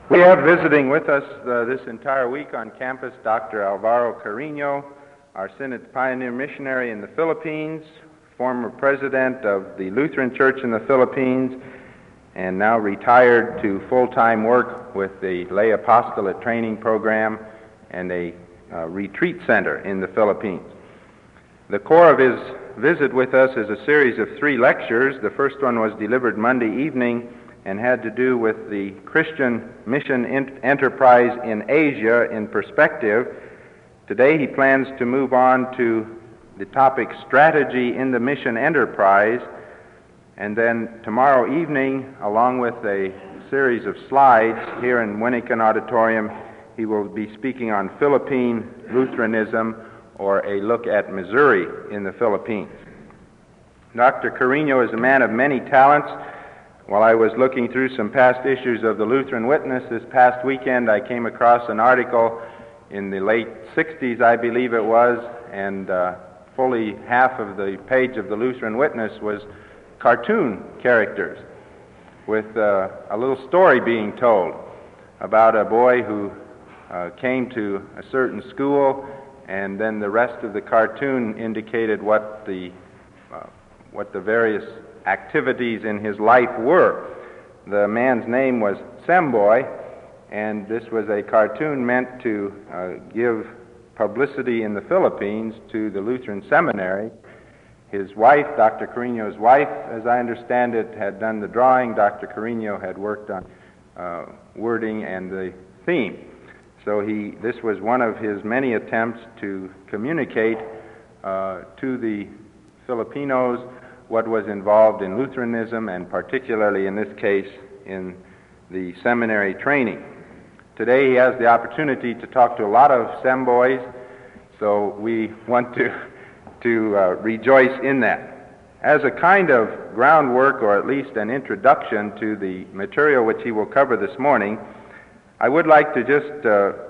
We have visiting with us this entire week on campus Dr. Alvaro Carreño, our Synod Pioneer Missionary in the Philippines, former president of the Lutheran Church in the Philippines, and now retired to full-time work with the Lay Apostolate Training Program and a retreat center in the Philippines. The core of his visit with us is a series of 3 lectures. The first one was delivered Monday evening and had to do with the Christian mission enterprise in Asia in perspective. Today he plans to move on to the topic strategy in the mission enterprise, and then tomorrow evening, along with a series of slides here in Winnican Auditorium, he will be speaking on Philippine Lutheranism, or a look at Missouri in the Philippines. Dr. Carreño is a man of many talents. While I was looking through some past issues of the Lutheran Witness this past weekend, I came across an article in the late 60s, I believe it was, and fully half of the page of the Lutheran Witness was cartoon characters with a little story being told about a boy who came to a certain school, and then the rest of the cartoon indicated what the various activities in his life were. The man's name was Semboy, and this was a cartoon meant to give publicity in the Philippines to the Lutheran Seminary. His wife, Dr. Carreño's wife, as I understand it, had done the drawing. Dr. Carreño had worked on wording and the theme. So this was one of his many attempts to communicate to the Filipinos what was involved in Lutheranism, and particularly in this case in the seminary training. Today he has the opportunity to talk to a lot of Semboys, so we want to rejoice in that. As a kind of groundwork, or at least an introduction to the material which he will cover this morning, I would like to just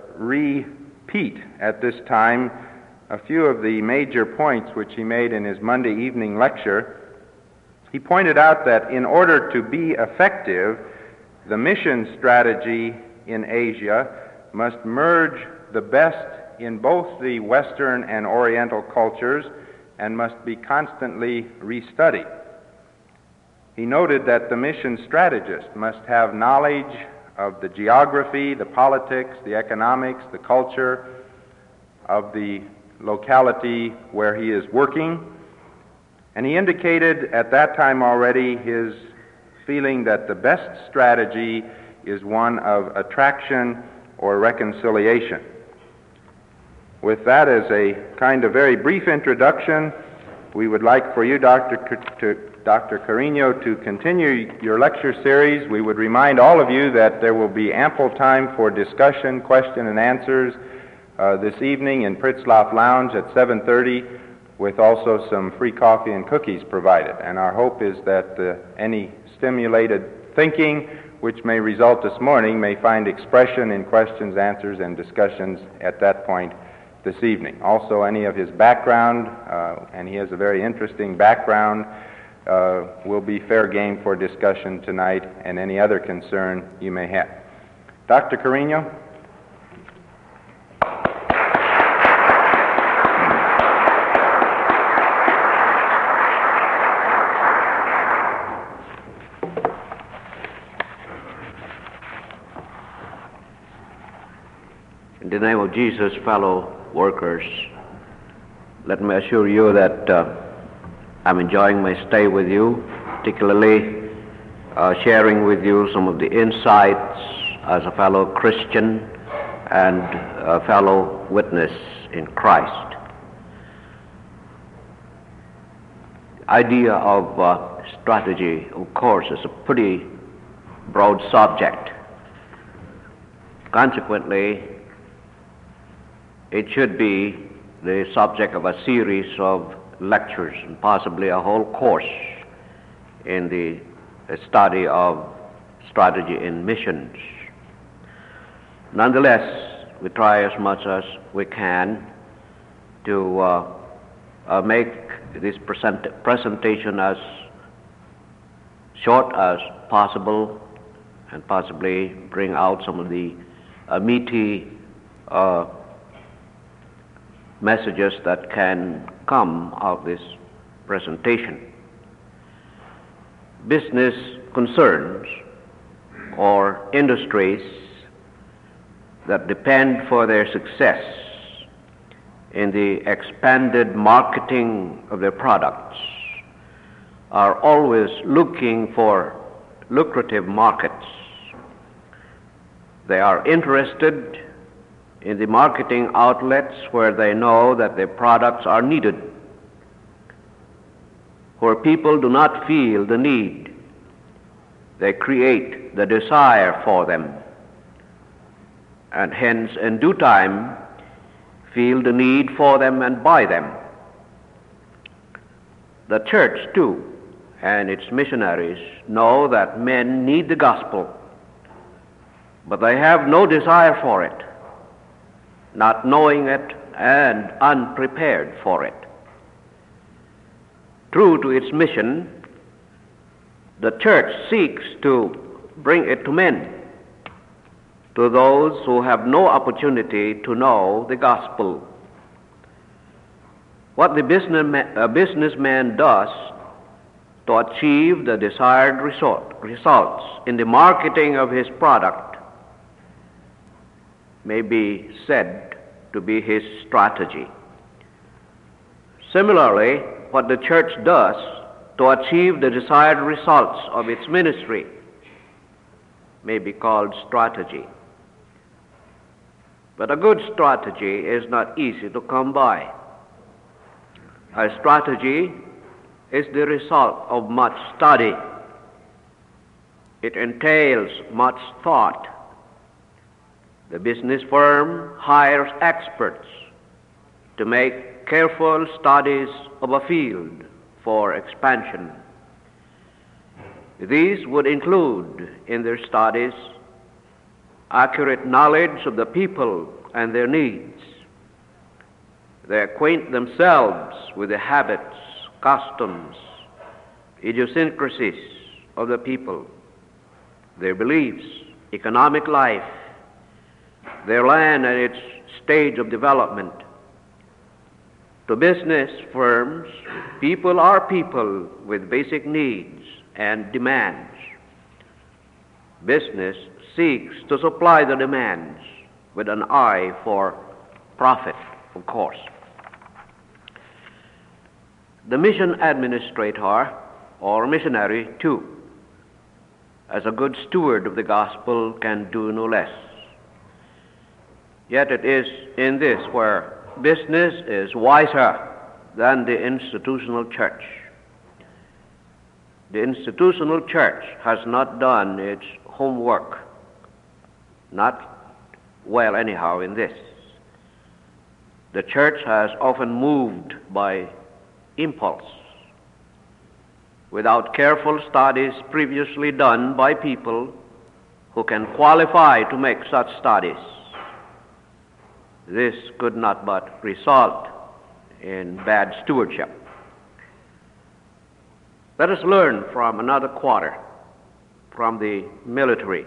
repeat at this time a few of the major points which he made in his Monday evening lecture. He pointed out that in order to be effective, the mission strategy in Asia must merge the best in both the Western and Oriental cultures and must be constantly restudied. He noted that the mission strategist must have knowledge of the geography, the politics, the economics, the culture of the locality where he is working. And he indicated at that time already his feeling that the best strategy is one of attraction or reconciliation. With that as a kind of very brief introduction, we would like for you, Dr. Carreño, to continue your lecture series. We would remind all of you that there will be ample time for discussion, question and answers this evening in Pritzlaff Lounge at 7:30, with also some free coffee and cookies provided. And our hope is that any stimulated thinking which may result this morning may find expression in questions, answers, and discussions at that point this evening. Also, any of his background, and he has a very interesting background, will be fair game for discussion tonight, and any other concern you may have. Dr. Carreño? In the name of Jesus, fellow workers, let me assure you that I'm enjoying my stay with you, particularly sharing with you some of the insights as a fellow Christian and a fellow witness in Christ. The idea of strategy, of course, is a pretty broad subject. Consequently, it should be the subject of a series of lectures and possibly a whole course in the study of strategy in missions. Nonetheless, we try as much as we can to make this presentation as short as possible and possibly bring out some of the meaty messages that can come out of this presentation. Business concerns or industries that depend for their success in the expanded marketing of their products are always looking for lucrative markets. They are interested in the marketing outlets where they know that their products are needed, where people do not feel the need. They create the desire for them, and hence in due time feel the need for them and buy them. The church too and its missionaries know that men need the gospel, but they have no desire for it, not knowing it and unprepared for it. True to its mission, the church seeks to bring it to men, to those who have no opportunity to know the gospel. What the businessman does to achieve the desired results in the marketing of his product may be said to be his strategy. Similarly, what the church does to achieve the desired results of its ministry may be called strategy. But a good strategy is not easy to come by. A strategy is the result of much study. It entails much thought. The business firm hires experts to make careful studies of a field for expansion. These would include in their studies accurate knowledge of the people and their needs. They acquaint themselves with the habits, customs, idiosyncrasies of the people, their beliefs, economic life, their land and its stage of development. To business firms, people are people with basic needs and demands. Business seeks to supply the demands with an eye for profit, of course. The mission administrator or missionary, too, as a good steward of the gospel, can do no less. Yet it is in this where business is wiser than the institutional church. The institutional church has not done its homework, not well anyhow in this. The church has often moved by impulse, without careful studies previously done by people who can qualify to make such studies. This could not but result in bad stewardship. Let us learn from another quarter, from the military.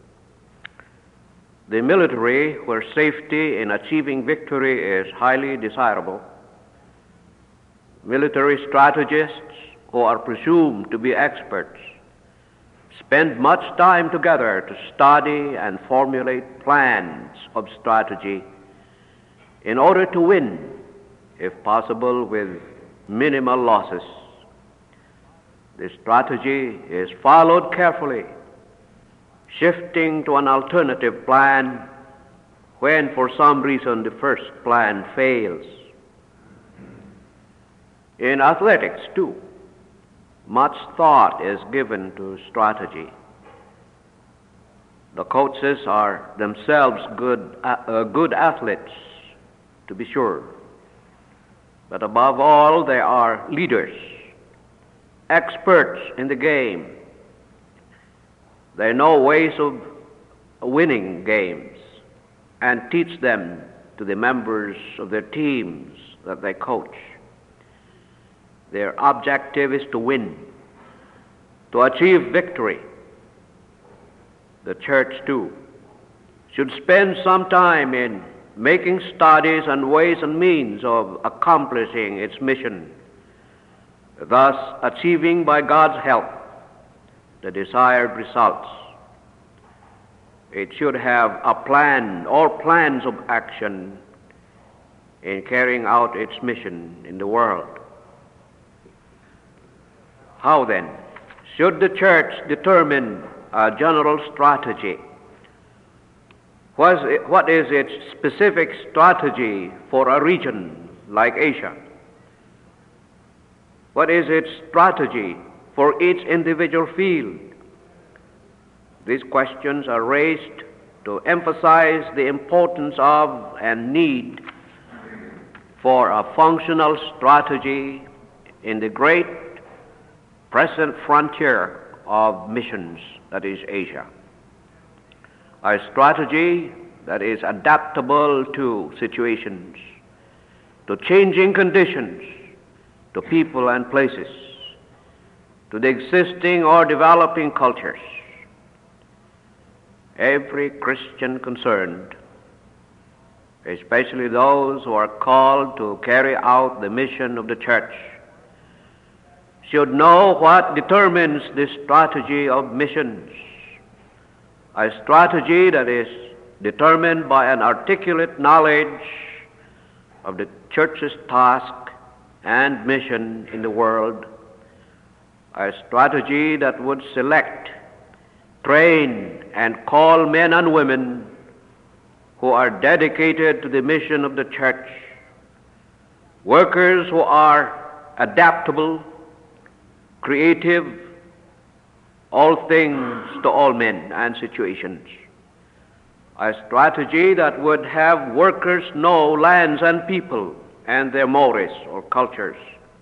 The military, where safety in achieving victory is highly desirable, military strategists who are presumed to be experts spend much time together to study and formulate plans of strategy in order to win, if possible, with minimal losses. The strategy is followed carefully, shifting to an alternative plan when for some reason the first plan fails. In athletics, too, much thought is given to strategy. The coaches are themselves good athletes, to be sure, but above all they are leaders, experts in the game. They know ways of winning games and teach them to the members of their teams that they coach. Their objective is to win, to achieve victory. the church too, should spend some time in making studies and ways and means of accomplishing its mission, thus achieving by God's help the desired results. It should have a plan or plans of action in carrying out its mission in the world. How then should the church determine a general strategy? What is its specific strategy for a region like Asia? What is its strategy for each individual field? These questions are raised to emphasize the importance of and need for a functional strategy in the great present frontier of missions, that is Asia. A strategy that is adaptable to situations, to changing conditions, to people and places, to the existing or developing cultures. Every Christian concerned, especially those who are called to carry out the mission of the church, should know what determines the strategy of missions. A strategy that is determined by an articulate knowledge of the church's task and mission in the world. A strategy that would select, train, and call men and women who are dedicated to the mission of the church, workers who are adaptable, creative, all things to all men and situations. A strategy that would have workers know lands and people and their mores or cultures,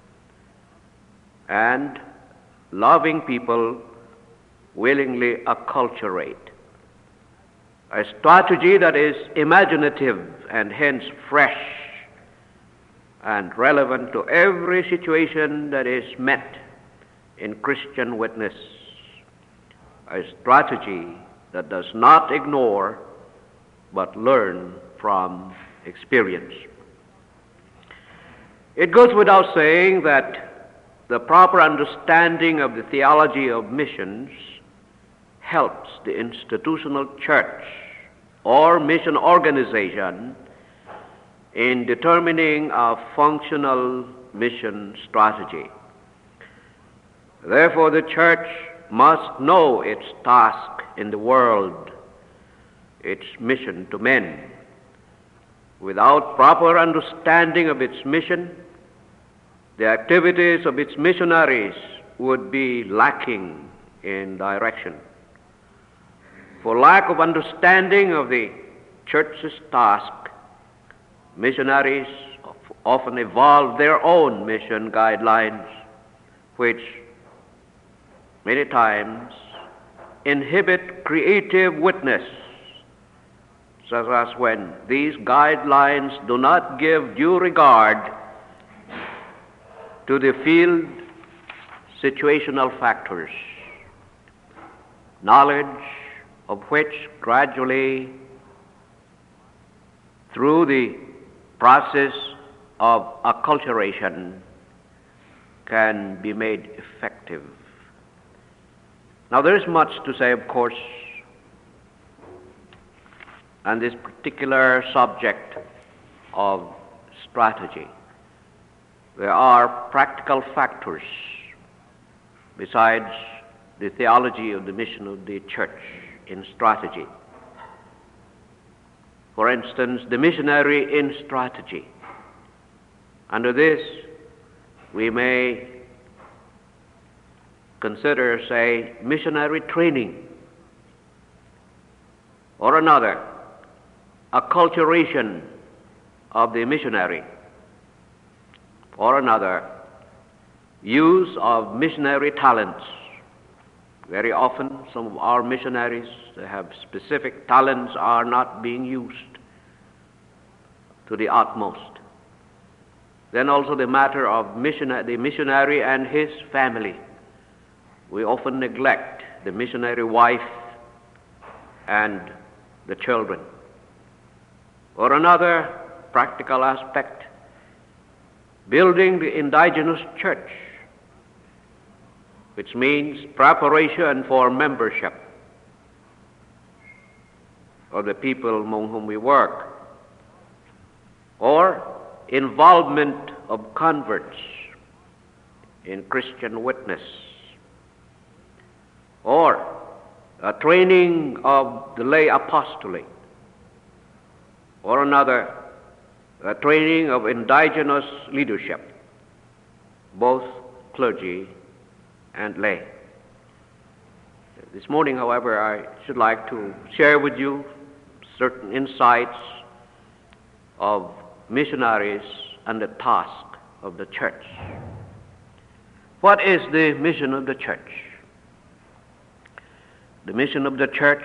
and loving people willingly acculturate. A strategy that is imaginative and hence fresh and relevant to every situation that is met in Christian witness. A strategy that does not ignore but learn from experience. It goes without saying that the proper understanding of the theology of missions helps the institutional church or mission organization in determining a functional mission strategy. Therefore, the church must know its task in the world, its mission to men. Without proper understanding of its mission, the activities of its missionaries would be lacking in direction. For lack of understanding of the church's task, missionaries often evolve their own mission guidelines, which many times inhibit creative witness, such as when these guidelines do not give due regard to the field situational factors, knowledge of which gradually, through the process of acculturation, can be made effective. Now, there is much to say, of course, on this particular subject of strategy. There are practical factors besides the theology of the mission of the church in strategy. For instance, the missionary in strategy. Under this, we may consider, say, missionary training, or another, acculturation of the missionary, or another, use of missionary talents. Very often, some of our missionaries that have specific talents are not being used to the utmost. Then also the matter of the missionary and his family. We often neglect the missionary wife and the children. Or another practical aspect, building the indigenous church, which means preparation for membership of the people among whom we work, or involvement of converts in Christian witness, or a training of the lay apostolate, or another, a training of indigenous leadership, both clergy and lay. This morning, however, I should like to share with you certain insights of missionaries and the task of the church. What is the mission of the church? The mission of the church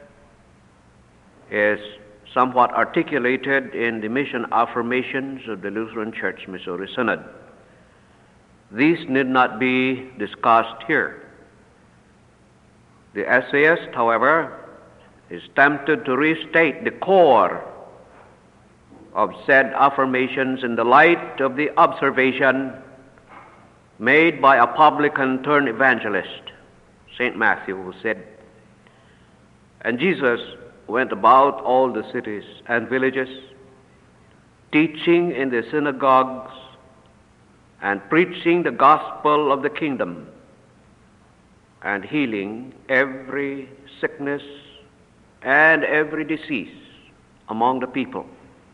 is somewhat articulated in the mission affirmations of the Lutheran Church Missouri Synod. These need not be discussed here. The essayist, however, is tempted to restate the core of said affirmations in the light of the observation made by a publican turned evangelist, St. Matthew, who said, "And Jesus went about all the cities and villages, teaching in the synagogues and preaching the gospel of the kingdom, and healing every sickness and every disease among the people."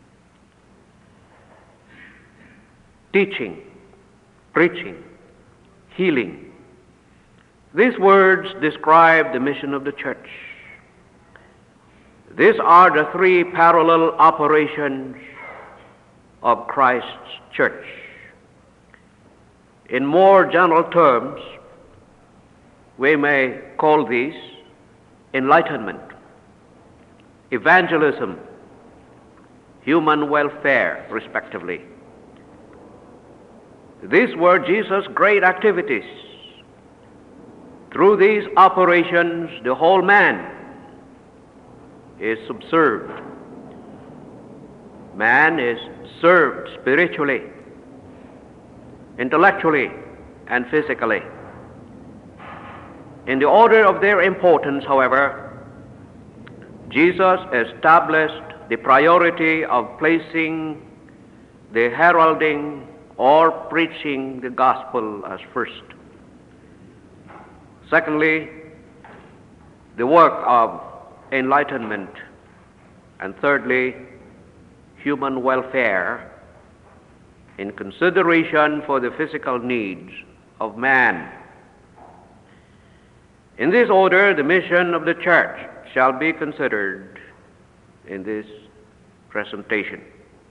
Teaching, preaching, healing. These words describe the mission of the church. These are the three parallel operations of Christ's church. In more general terms, we may call these enlightenment, evangelism, human welfare, respectively. These were Jesus' great activities. Through these operations, the whole man is subserved. Man is served spiritually, intellectually, and physically. In the order of their importance, however, Jesus established the priority of placing the heralding or preaching the gospel as first. Secondly, the work of enlightenment. And thirdly, human welfare in consideration for the physical needs of man. In this order, the mission of the church shall be considered in this presentation.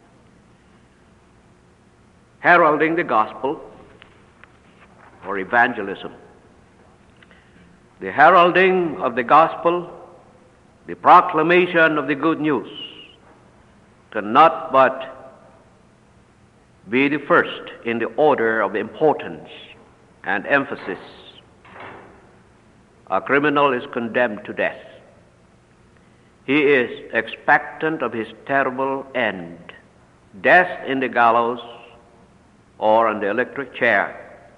Heralding the gospel, or evangelism. The heralding of the gospel, the proclamation of the good news, cannot but be the first in the order of importance and emphasis. A criminal is condemned to death. He is expectant of his terrible end, death in the gallows or on the electric chair.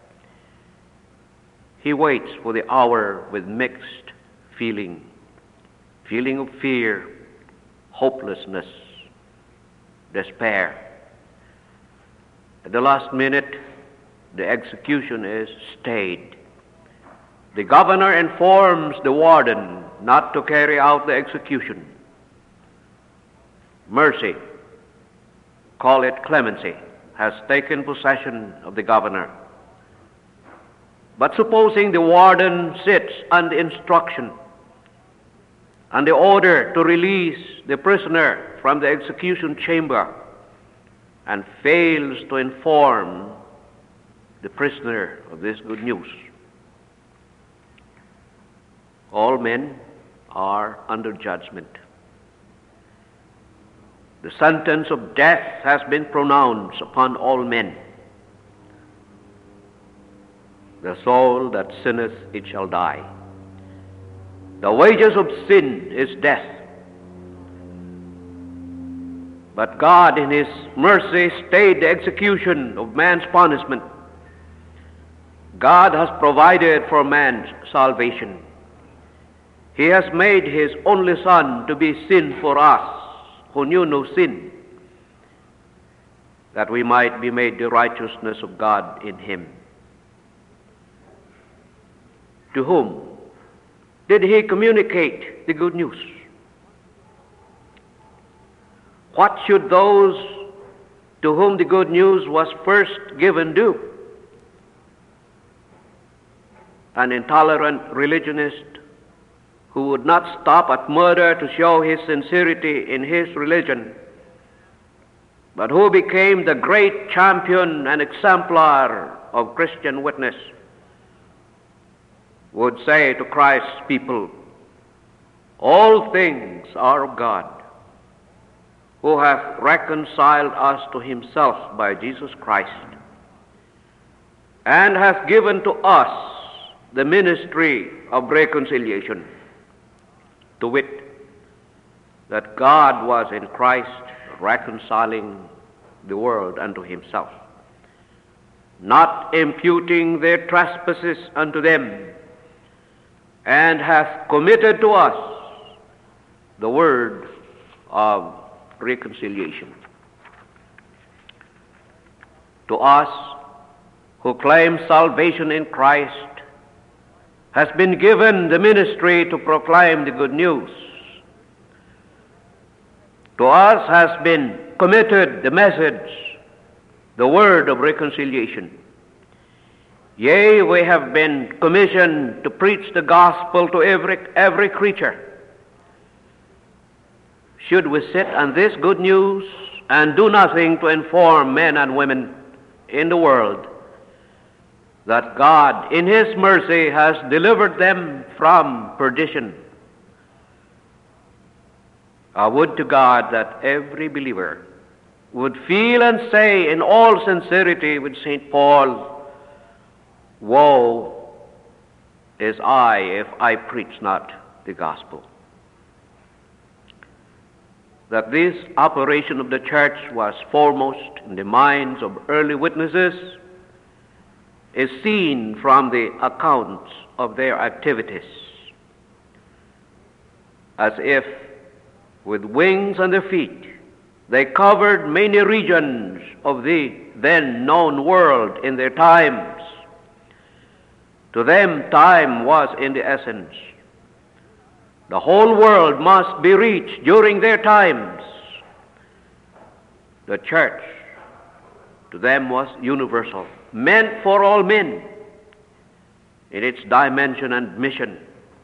He waits for the hour with mixed feeling of fear, hopelessness, despair. At the last minute, the execution is stayed. The governor informs the warden not to carry out the execution. Mercy, call it clemency, has taken possession of the governor. But supposing the warden sits on the instruction and the order to release the prisoner from the execution chamber and fails to inform the prisoner of this good news, all men are under judgment. The sentence of death has been pronounced upon all men. The soul that sinneth, it shall die. The wages of sin is death. But God in His mercy stayed the execution of man's punishment. God has provided for man's salvation. He has made His only Son to be sin for us, who knew no sin, that we might be made the righteousness of God in Him. To whom did He communicate the good news? What should those to whom the good news was first given do? An intolerant religionist who would not stop at murder to show his sincerity in his religion, but who became the great champion and exemplar of Christian witness, would say to Christ's people, all things are of God, who hath reconciled us to Himself by Jesus Christ, and hath given to us the ministry of reconciliation, to wit, that God was in Christ reconciling the world unto Himself, not imputing their trespasses unto them, and hath committed to us the word of reconciliation. To us who claim salvation in Christ has been given the ministry to proclaim the good news. To us has been committed the message, the word of reconciliation. Yea, we have been commissioned to preach the gospel to every creature. Should we sit on this good news and do nothing to inform men and women in the world that God in His mercy has delivered them from perdition? I would to God that every believer would feel and say in all sincerity with St. Paul, woe is I if I preach not the gospel. That this operation of the church was foremost in the minds of early witnesses is seen from the accounts of their activities. As if with wings on their feet they covered many regions of the then known world in their times. To them, time was in the essence. The whole world must be reached during their times. The church, to them, was universal, meant for all men in its dimension and mission.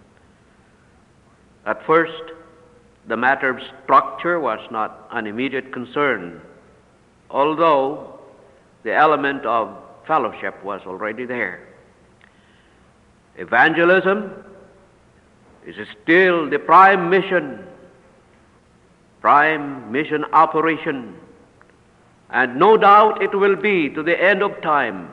At first, the matter of structure was not an immediate concern, although the element of fellowship was already there. Evangelism is still the prime mission operation, and no doubt it will be to the end of time.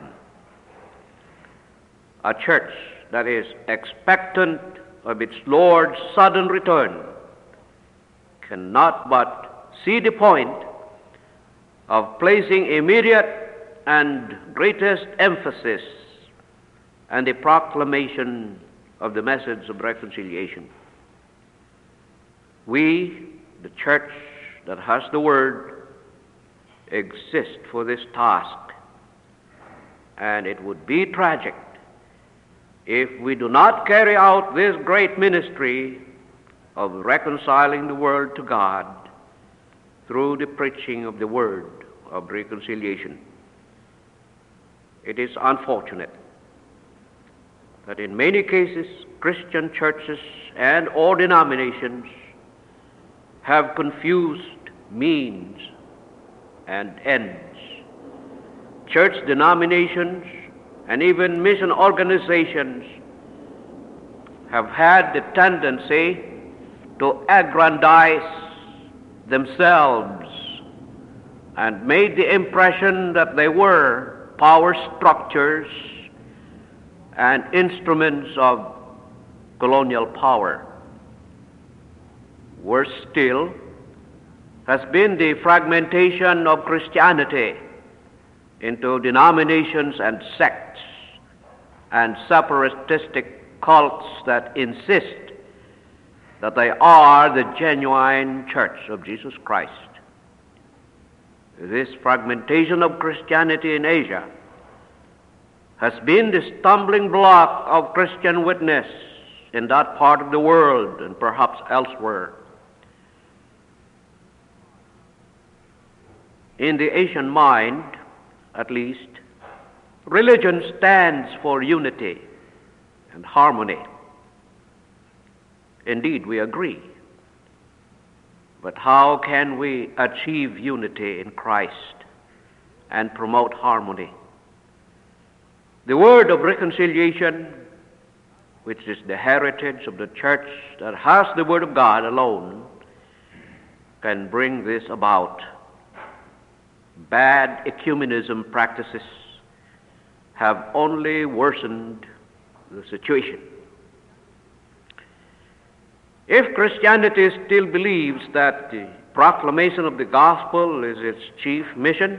A church that is expectant of its Lord's sudden return cannot but see the point of placing immediate and greatest emphasis on the proclamation of the message of reconciliation. We, the church that has the Word, exist for this task, and it would be tragic if we do not carry out this great ministry of reconciling the world to God through the preaching of the word of reconciliation. It is unfortunate that in many cases Christian churches and all denominations have confused means and ends. Church denominations and even mission organizations have had the tendency to aggrandize themselves and made the impression that they were power structures and instruments of colonial power. Worse still, has been the fragmentation of Christianity into denominations and sects and separatistic cults that insist that they are the genuine church of Jesus Christ. This fragmentation of Christianity in Asia has been the stumbling block of Christian witness in that part of the world and perhaps elsewhere. In the Asian mind, at least, religion stands for unity and harmony. Indeed, we agree. But how can we achieve unity in Christ and promote harmony? The word of reconciliation, which is the heritage of the church that has the Word of God alone, can bring this about. Bad ecumenism practices have only worsened the situation. If Christianity still believes that the proclamation of the gospel is its chief mission,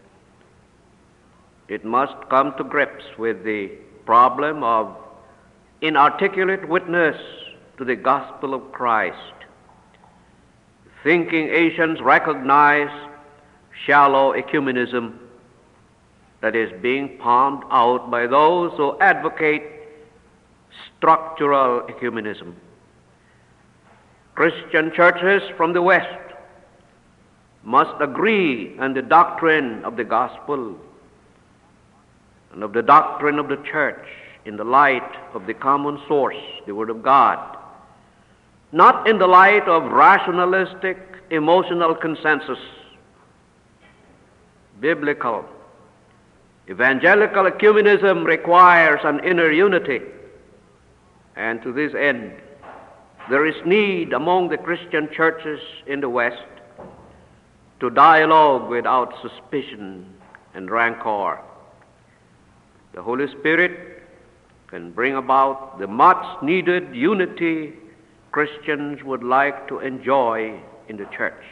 it must come to grips with the problem of inarticulate witness to the gospel of Christ. Thinking Asians recognize shallow ecumenism that is being palmed out by those who advocate structural ecumenism. Christian churches from the West must agree on the doctrine of the gospel and of the doctrine of the church in the light of the common source, the Word of God, not in the light of rationalistic, emotional consensus. Biblical, evangelical ecumenism requires an inner unity, and to this end, there is need among the Christian churches in the West to dialogue without suspicion and rancor. The Holy Spirit can bring about the much needed unity Christians would like to enjoy in the church.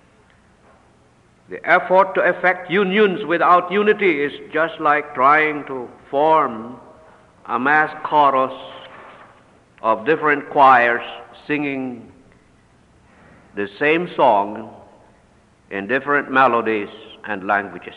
The effort to effect unions without unity is just like trying to form a mass chorus of different choirs singing the same song in different melodies and languages.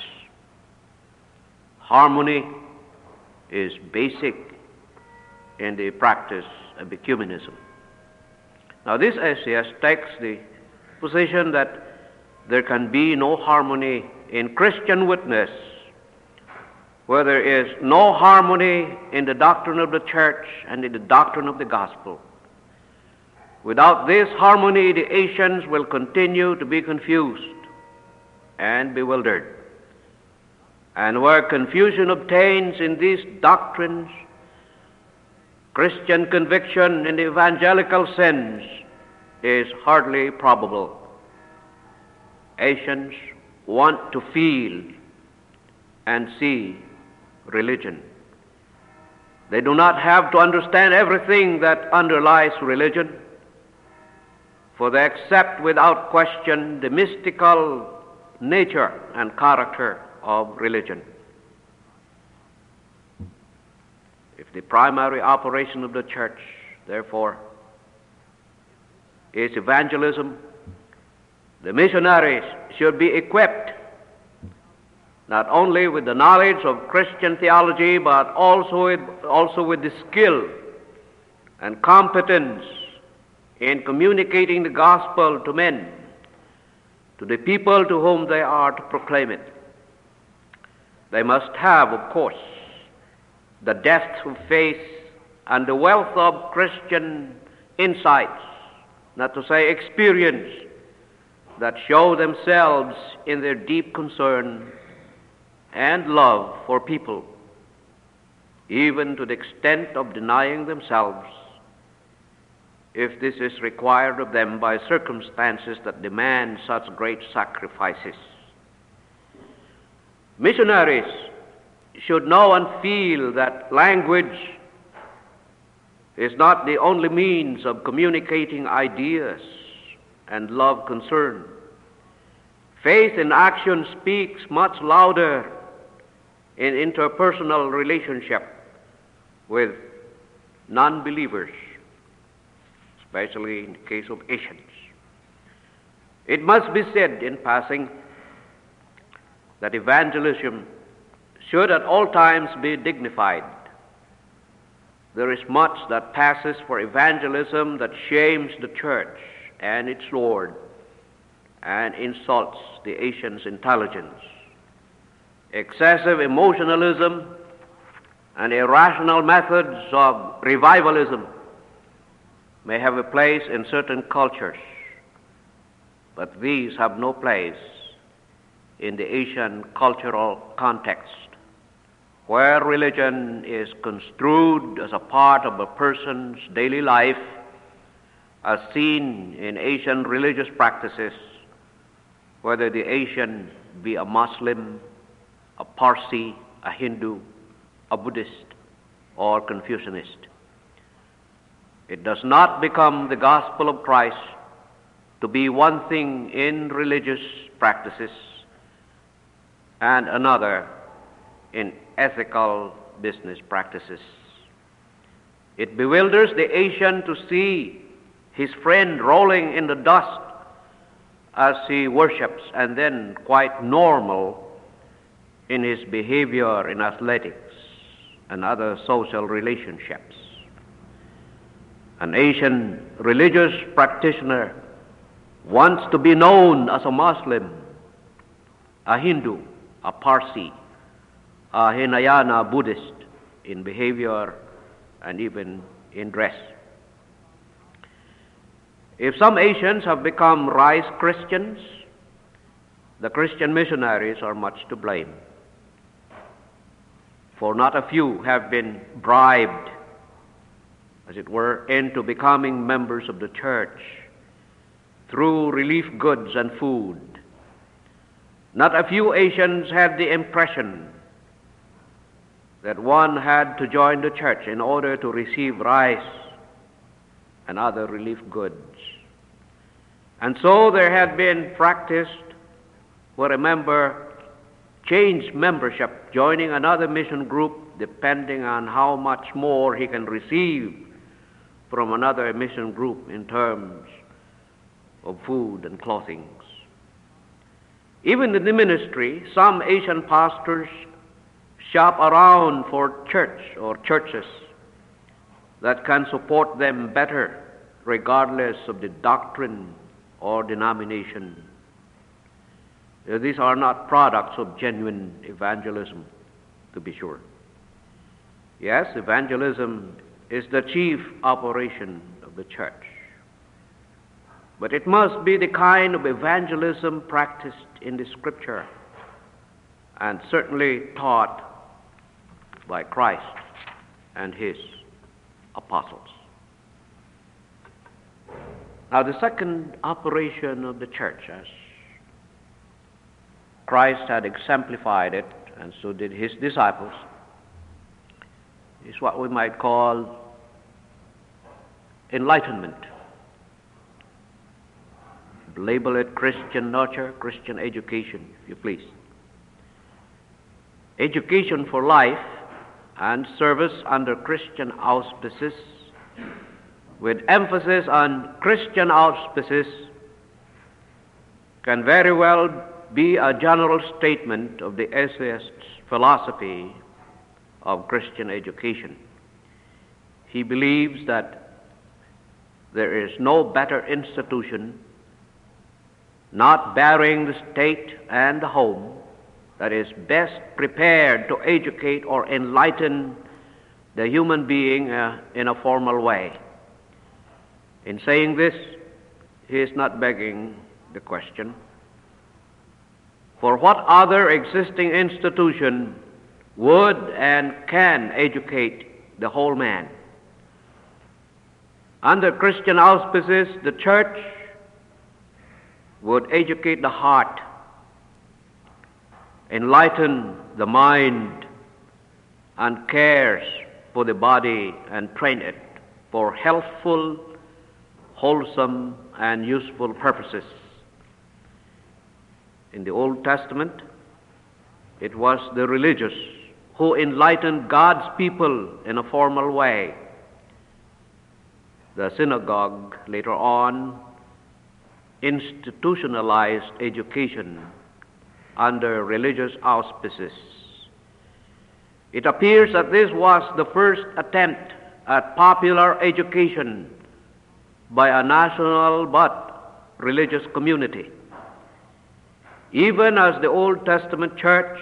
Harmony is basic in the practice of ecumenism. Now, this essayist takes the position that there can be no harmony in Christian witness where there is no harmony in the doctrine of the church and in the doctrine of the gospel. Without this harmony, the Asians will continue to be confused and bewildered. And where confusion obtains in these doctrines, Christian conviction in the evangelical sense is hardly probable. Asians want to feel and see religion. They do not have to understand everything that underlies religion, for they accept without question the mystical nature and character of religion. If the primary operation of the church, therefore, is evangelism, the missionaries should be equipped not only with the knowledge of Christian theology, but also with the skill and competence in communicating the gospel to men, to the people to whom they are to proclaim it. They must have, of course, the depth of faith and the wealth of Christian insights, not to say experience, that show themselves in their deep concern and love for people, even to the extent of denying themselves, if this is required of them by circumstances that demand such great sacrifices. Missionaries should know and feel that language is not the only means of communicating ideas and love concern. Faith in action speaks much louder in interpersonal relationship with non-believers, especially in the case of Asians. It must be said in passing that evangelism should at all times be dignified. There is much that passes for evangelism that shames the church and its Lord and insults the Asian's intelligence. Excessive emotionalism and irrational methods of revivalism may have a place in certain cultures, but these have no place in the Asian cultural context, where religion is construed as a part of a person's daily life, as seen in Asian religious practices, whether the Asian be a Muslim, a Parsi, a Hindu, a Buddhist, or Confucianist. It does not become the gospel of Christ to be one thing in religious practices and another in ethical business practices. It bewilders the Asian to see his friend rolling in the dust as he worships, and then quite normal in his behavior in athletics and other social relationships. An Asian religious practitioner wants to be known as a Muslim, a Hindu, a Parsi, a Hinayana Buddhist in behavior and even in dress. If some Asians have become rice Christians, the Christian missionaries are much to blame. For not a few have been bribed, as it were, into becoming members of the church through relief goods and food. Not a few Asians had the impression that one had to join the church in order to receive rice and other relief goods. And so there had been practiced where a member changed membership, joining another mission group depending on how much more he can receive from another mission group in terms of food and clothing. Even in the ministry, some Asian pastors shop around for church or churches that can support them better regardless of the doctrine or denomination. These are not products of genuine evangelism, to be sure. Yes, evangelism is the chief operation of the church, but it must be the kind of evangelism practiced in the Scripture and certainly taught by Christ and His apostles. Now, the second operation of the church, as Christ had exemplified it, and so did His disciples, is what we might call enlightenment. Label it Christian nurture, Christian education, if you please. Education for life and service under Christian auspices, with emphasis on Christian auspices, can very well be a general statement of the essayist's philosophy of Christian education. He believes that there is no better institution, not barring the state and the home, that is best prepared to educate or enlighten the human being in a formal way. In saying this, he is not begging the question, for what other existing institution would and can educate the whole man? Under Christian auspices, the church would educate the heart, enlighten the mind, and cares for the body and train it for healthful, wholesome and useful purposes. In the Old Testament, it was the religious who enlightened God's people in a formal way. The synagogue later on institutionalized education under religious auspices. It appears that this was the first attempt at popular education by a national but religious community. Even as the Old Testament church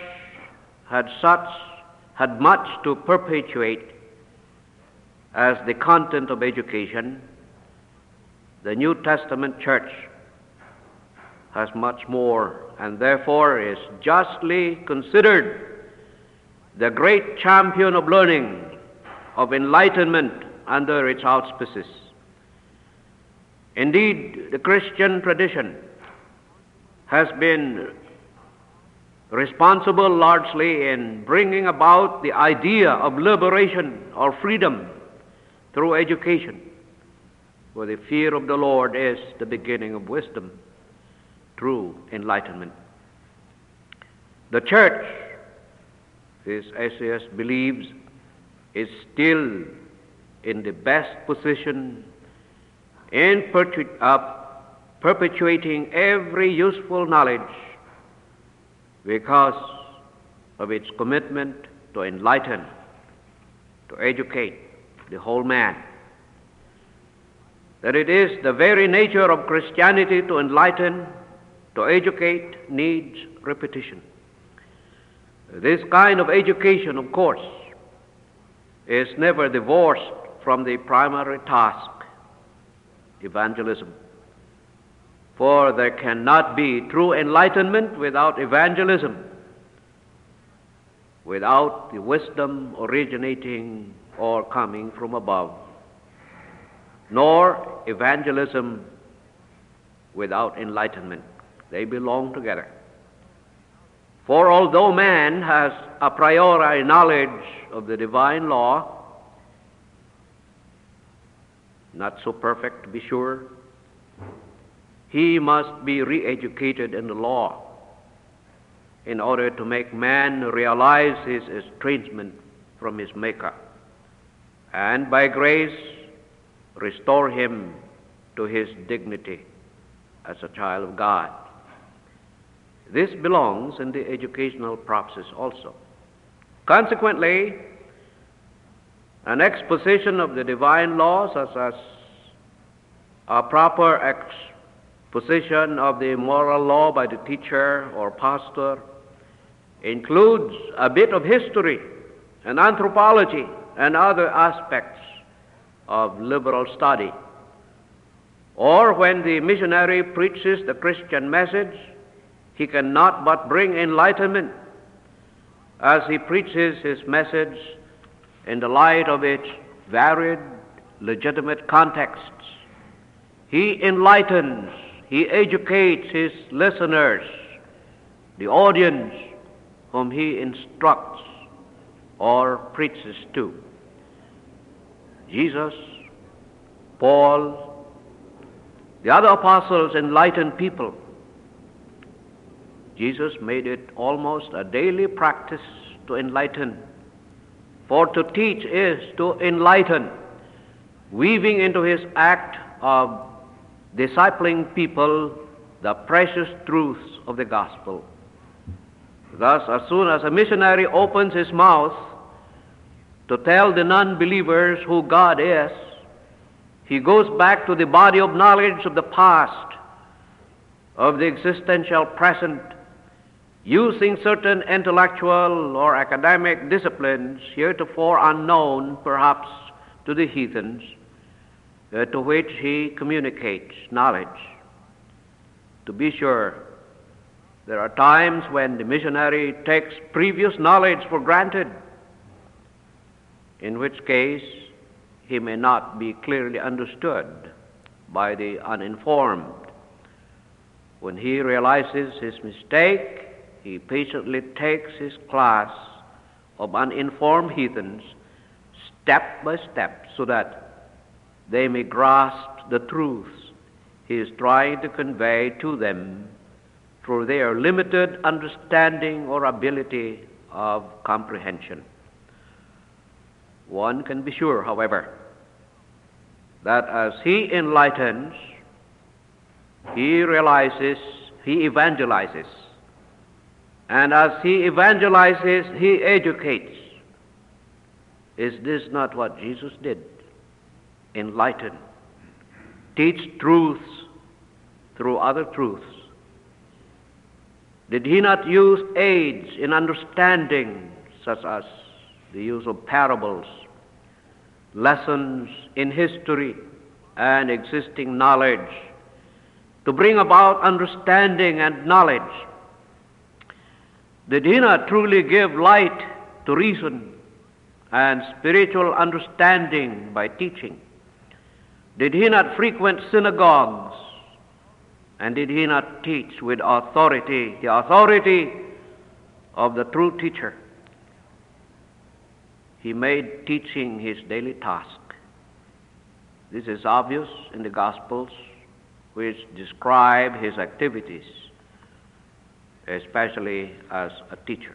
had much to perpetuate as the content of education, the New Testament church has much more, and therefore is justly considered the great champion of learning, of enlightenment under its auspices. Indeed, the Christian tradition has been responsible largely in bringing about the idea of liberation or freedom through education, for the fear of the Lord is the beginning of wisdom, true enlightenment. The church, this essayist believes, is still in the best position in perpetuating every useful knowledge because of its commitment to enlighten, to educate the whole man. That it is the very nature of Christianity to enlighten, to educate, needs repetition. This kind of education, of course, is never divorced from the primary task, evangelism. For there cannot be true enlightenment without evangelism, without the wisdom originating or coming from above, nor evangelism without enlightenment. They belong together. For although man has a priori knowledge of the divine law, not so perfect to be sure, he must be re-educated in the law in order to make man realize his estrangement from his Maker, and by grace restore him to his dignity as a child of God. This belongs in the educational process also. Consequently, an exposition of the divine law, such as a proper exposition of the moral law by the teacher or pastor, includes a bit of history and anthropology and other aspects of liberal study. Or when the missionary preaches the Christian message, he cannot but bring enlightenment as he preaches his message in the light of its varied, legitimate contexts. He enlightens, he educates his listeners, the audience whom he instructs or preaches to. Jesus, Paul, the other apostles enlightened people. Jesus made it almost a daily practice to enlighten. For to teach is to enlighten, weaving into his act of discipling people the precious truths of the gospel. Thus, as soon as a missionary opens his mouth to tell the non-believers who God is, he goes back to the body of knowledge of the past, of the existential present, using certain intellectual or academic disciplines heretofore unknown perhaps to the heathens, to which he communicates knowledge. To be sure, there are times when the missionary takes previous knowledge for granted, in which case he may not be clearly understood by the uninformed. When he realizes his mistake, he patiently takes his class of uninformed heathens step by step so that they may grasp the truths he is trying to convey to them through their limited understanding or ability of comprehension. One can be sure, however, that as he enlightens, he realizes, he evangelizes. And as he evangelizes, he educates. Is this not what Jesus did? Enlighten, teach truths through other truths. Did he not use aids in understanding, such as the use of parables, lessons in history and existing knowledge, to bring about understanding and knowledge? Did he not truly give light to reason and spiritual understanding by teaching? Did he not frequent synagogues? And did he not teach with authority, the authority of the true teacher? He made teaching his daily task. This is obvious in the Gospels, which describe his activities, especially as a teacher.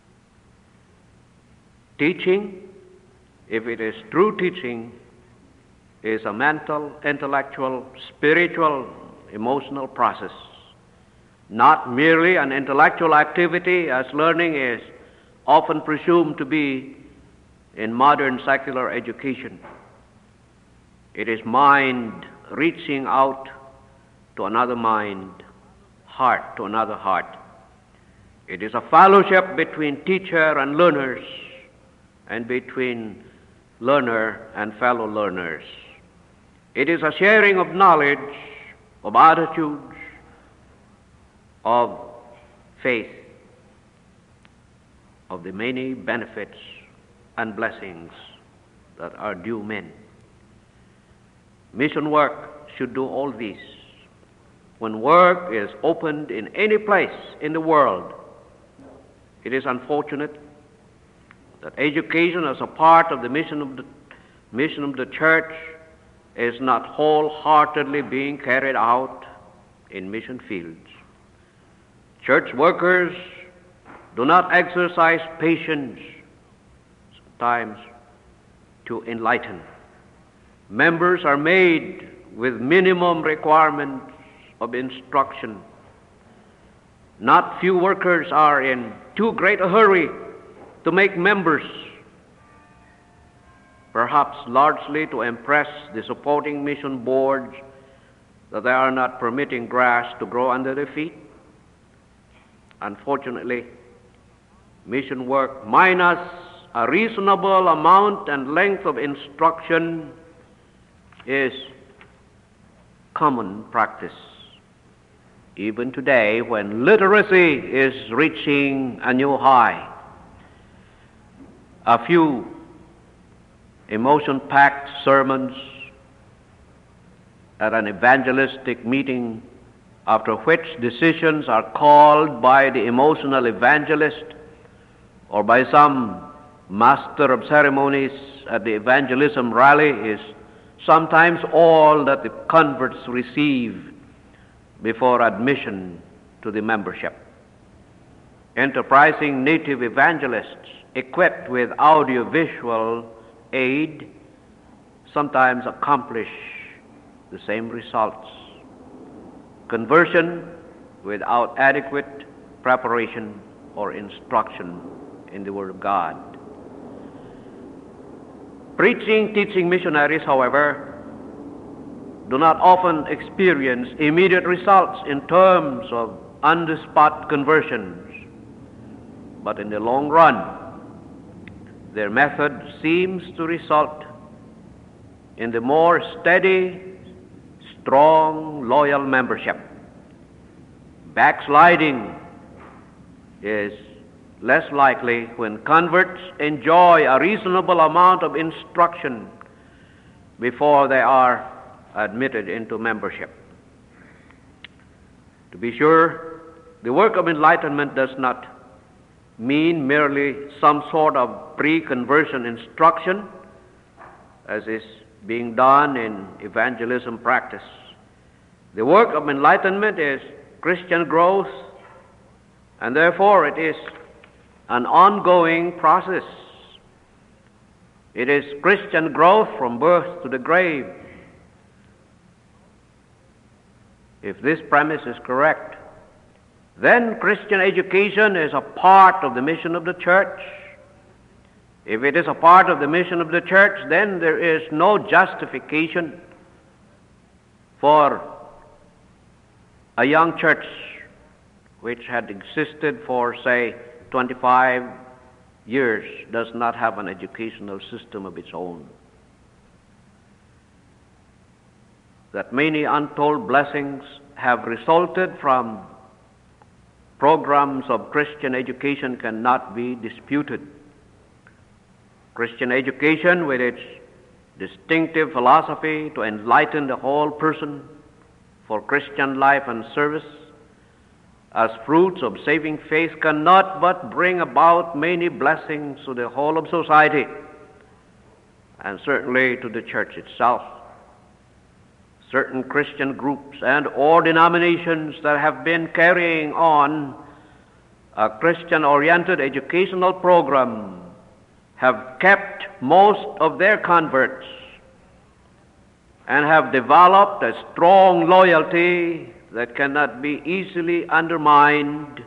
Teaching, if it is true teaching, is a mental, intellectual, spiritual, emotional process, not merely an intellectual activity as learning is often presumed to be in modern secular education. It is mind reaching out to another mind, heart to another heart. It is a fellowship between teacher and learners, and between learner and fellow learners. It is a sharing of knowledge, of attitudes, of faith, of the many benefits and blessings that are due men. Mission work should do all these. When work is opened in any place in the world, it is unfortunate that education as a part of the mission of the church is not wholeheartedly being carried out in mission fields. Church workers do not exercise patience sometimes to enlighten. Members are made with minimum requirements of instruction. Not few workers are in too great a hurry to make members, perhaps largely to impress the supporting mission boards that they are not permitting grass to grow under their feet. Unfortunately, mission work minus a reasonable amount and length of instruction is common practice, even today when literacy is reaching a new high. A few emotion-packed sermons at an evangelistic meeting, after which decisions are called by the emotional evangelist or by some master of ceremonies at the evangelism rally, is sometimes all that the converts receive before admission to the membership. Enterprising native evangelists equipped with audiovisual aid sometimes accomplish the same results. Conversion without adequate preparation or instruction in the Word of God. Preaching, teaching missionaries, however, do not often experience immediate results in terms of on-the-spot conversions, but in the long run, their method seems to result in the more steady, strong, loyal membership. Backsliding is less likely when converts enjoy a reasonable amount of instruction before they are admitted into membership. To be sure, the work of enlightenment does not mean merely some sort of pre-conversion instruction, as is being done in evangelism practice. The work of enlightenment is Christian growth, and therefore it is an ongoing process. It is Christian growth from birth to the grave. If this premise is correct, then Christian education is a part of the mission of the church. If it is a part of the mission of the church, then there is no justification for a young church which had existed for, say, 25 years, does not have an educational system of its own. That many untold blessings have resulted from programs of Christian education cannot be disputed. Christian education, with its distinctive philosophy to enlighten the whole person for Christian life and service, as fruits of saving faith, cannot but bring about many blessings to the whole of society, and certainly to the church itself. Certain Christian groups and or denominations that have been carrying on a Christian-oriented educational program have kept most of their converts and have developed a strong loyalty that cannot be easily undermined,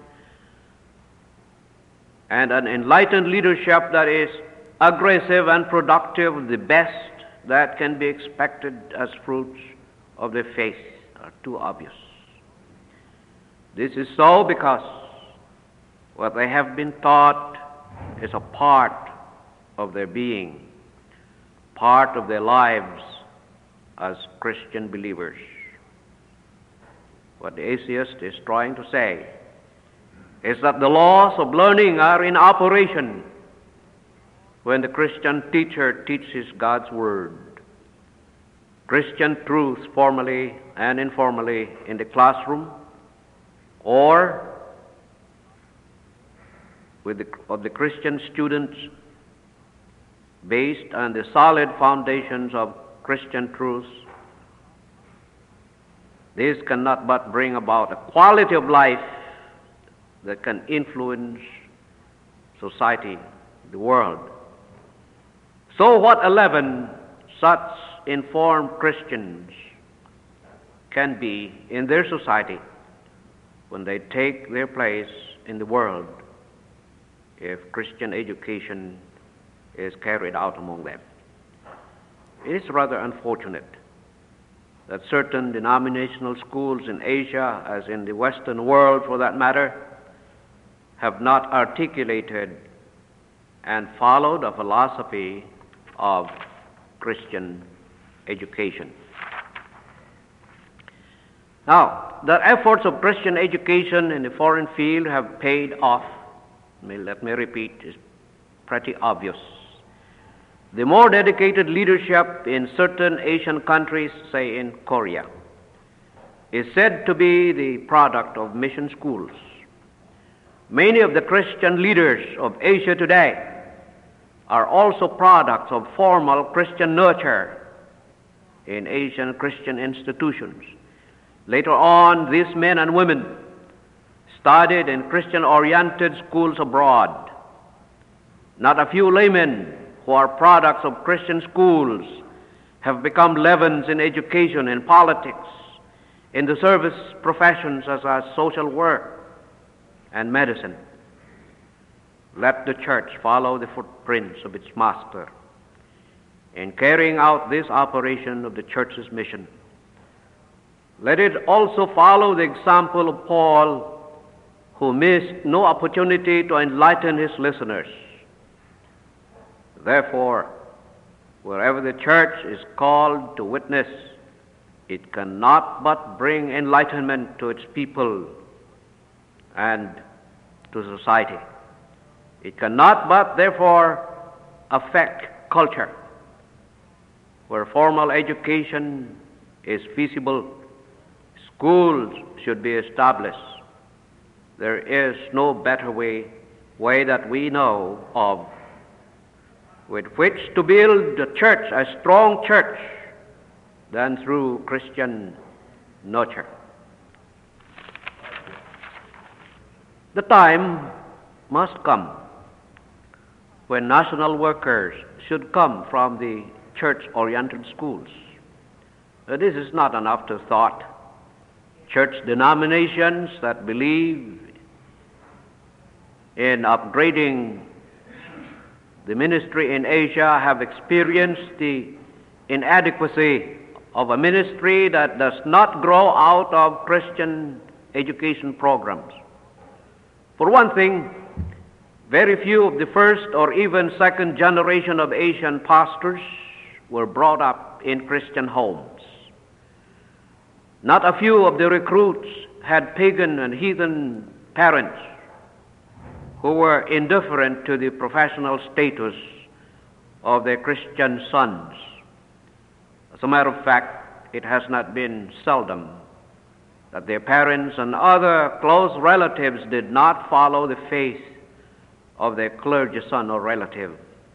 and an enlightened leadership that is aggressive and productive, the best that can be expected as fruits of the faith, are too obvious. This is so because what they have been taught is a part of their being, part of their lives as Christian believers. What the atheist is trying to say is that the laws of learning are in operation when the Christian teacher teaches God's Word. Christian truth formally and informally in the classroom, or of the Christian students based on the solid foundations of Christian truths. This cannot but bring about a quality of life that can influence society, the world. So what 11 such informed Christians can be in their society when they take their place in the world if Christian education is carried out among them? It is rather unfortunate that certain denominational schools in Asia, as in the Western world for that matter, have not articulated and followed a philosophy of Christian education. Now, the efforts of Christian education in the foreign field have paid off. Let me repeat, it's pretty obvious. The more dedicated leadership in certain Asian countries, say in Korea, is said to be the product of mission schools. Many of the Christian leaders of Asia today are also products of formal Christian nurture in Asian Christian institutions. Later on, these men and women studied in Christian-oriented schools abroad. Not a few laymen who are products of Christian schools have become leavens in education, in politics, in the service professions as social work and medicine. Let the church follow the footprints of its master in carrying out this operation of the church's mission. Let it also follow the example of Paul, who missed no opportunity to enlighten his listeners. Therefore, wherever the church is called to witness, it cannot but bring enlightenment to its people and to society. It cannot but, therefore, affect culture. Where formal education is feasible, schools should be established. There is no better way that we know of with which to build a church, a strong church, than through Christian nurture. The time must come when national workers should come from the church-oriented schools. This is not an afterthought. Church denominations that believe in upgrading the ministry in Asia have experienced the inadequacy of a ministry that does not grow out of Christian education programs. For one thing, very few of the first or even second generation of Asian pastors were brought up in Christian homes. Not a few of the recruits had pagan and heathen parents who were indifferent to the professional status of their Christian sons. As a matter of fact, it has not been seldom that their parents and other close relatives did not follow the faith of their clergy son or relative.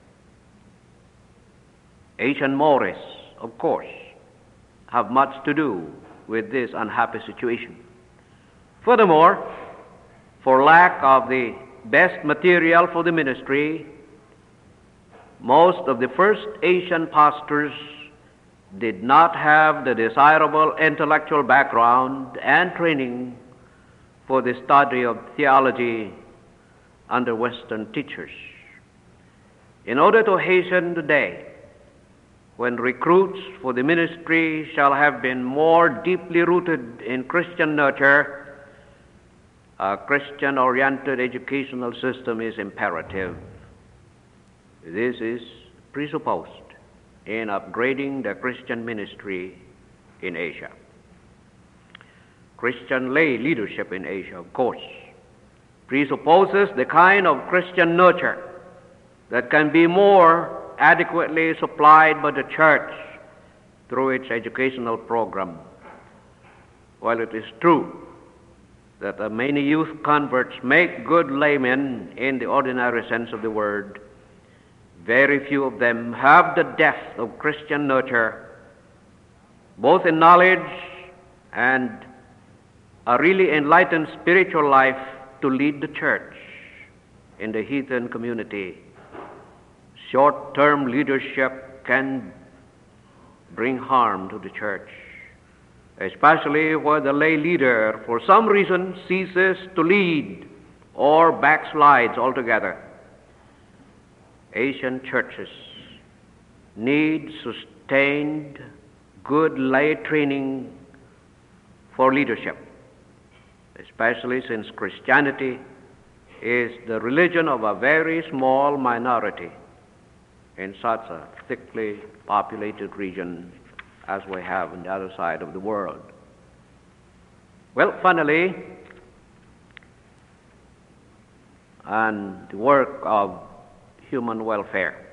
Asian mores, of course, have much to do with this unhappy situation. Furthermore, for lack of the best material for the ministry, most of the first Asian pastors did not have the desirable intellectual background and training for the study of theology under Western teachers. In order to hasten the day when recruits for the ministry shall have been more deeply rooted in Christian nurture, a Christian-oriented educational system is imperative. This is presupposed in upgrading the Christian ministry in Asia. Christian lay leadership in Asia, of course, presupposes the kind of Christian nurture that can be more adequately supplied by the church through its educational program. While it is true that many youth converts make good laymen in the ordinary sense of the word, very few of them have the depth of Christian nurture, both in knowledge and a really enlightened spiritual life, to lead the church in the heathen community. Short-term leadership can bring harm to the church, especially where the lay leader, for some reason, ceases to lead or backslides altogether. Asian churches need sustained, good lay training for leadership, especially since Christianity is the religion of a very small minority in such a thickly populated region as we have on the other side of the world. Well, finally, and the work of human welfare.